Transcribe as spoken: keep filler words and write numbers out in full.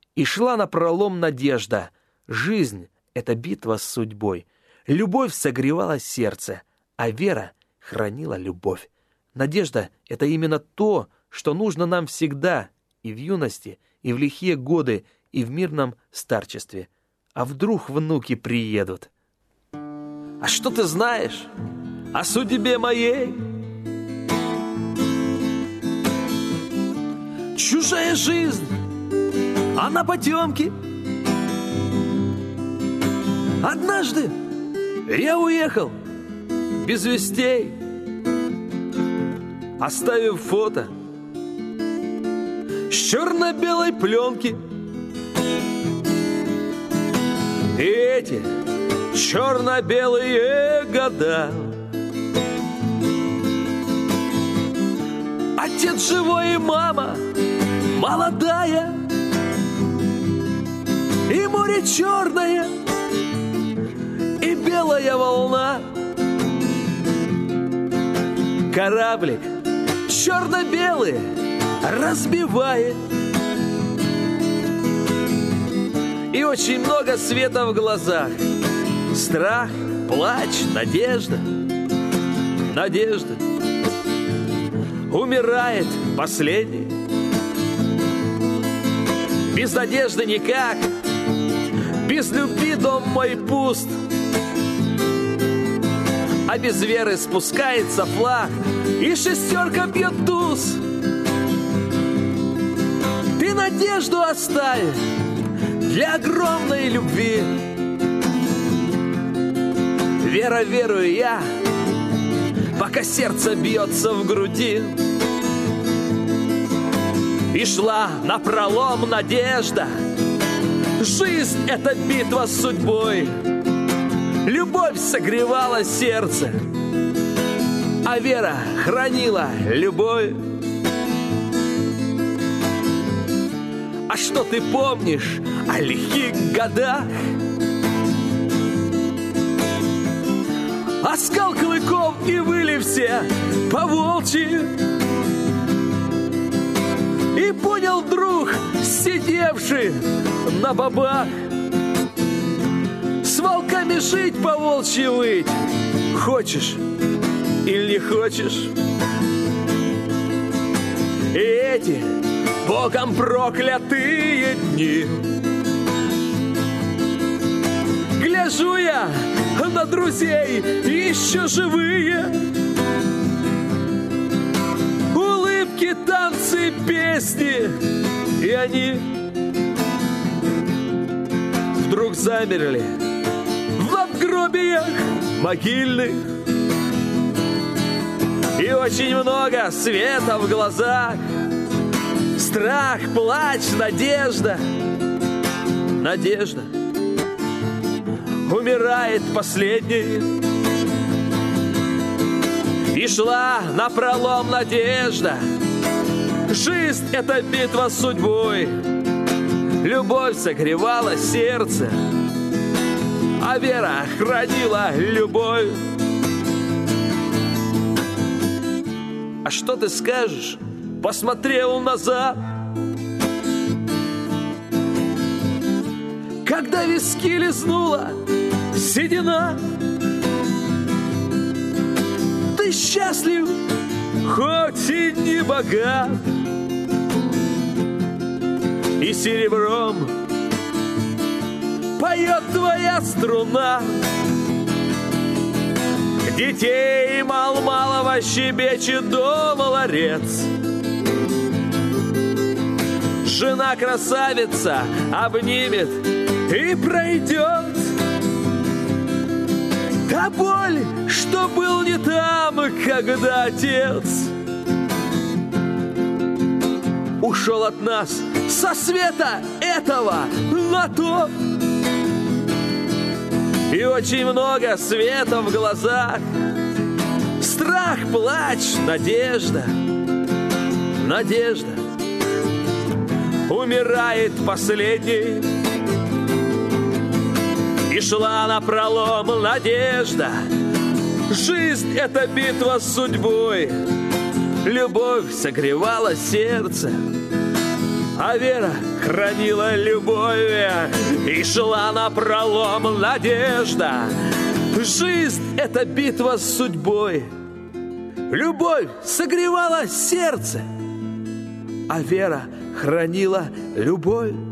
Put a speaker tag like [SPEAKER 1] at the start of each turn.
[SPEAKER 1] И шла напролом надежда. Жизнь — это битва с судьбой. Любовь согревала сердце, а вера хранила любовь. Надежда — это именно то, что нужно нам всегда, и в юности, и в лихие годы, и в мирном старчестве. А вдруг внуки приедут? А что ты знаешь о судьбе моей? Чужая жизнь, она потемки. Однажды я уехал без вестей, оставив фото с черно-белой пленки. И эти черно-белые года отец живой и мама молодая, и море черное, и белая волна. Кораблик черно-белый разбивает, и очень много света в глазах. Страх, плач, надежда, надежда. Умирает последний. Без надежды никак, без любви дом мой пуст, а без веры спускается флаг, и шестерка бьет туз. Ты надежду оставь для огромной любви. Вера, верую я, пока сердце бьется в груди. И шла напролом надежда. Жизнь — это битва с судьбой. Любовь согревала сердце, а вера хранила любовь. А что ты помнишь о лихих годах? Оскал клыков и выли все по-волчьи. И понял друг, сидевший на бабах, с волками жить, по-волчьи выть. Хочешь или не хочешь? И эти Богом проклятые дни, гляжу я на друзей, еще живые. Улыбки, танцы, песни, и они вдруг замерли в надгробиях могильных. И очень много света в глазах. Страх, плач, надежда, надежда. Умирает последний. И шла напролом надежда. Жизнь — это битва с судьбой. Любовь согревала сердце, а вера хранила любовь. А что ты скажешь? Посмотрел назад, когда виски лизнула седина. Ты счастлив, хоть и не богат, и серебром поет твоя струна. Детей мал-малого щебечет дома ларец. Жена красавица обнимет и пройдет. Та боль, что был не там, когда отец ушел от нас со света этого на то. И очень много света в глазах. Страх, плач, надежда, надежда. Умирает последний. И шла напролом надежда. Жизнь — это битва с судьбой. Любовь согревала сердце, а вера хранила любовь и шла напролом надежда. Жизнь — это битва с судьбой. Любовь согревала сердце, а вера хранила любовь.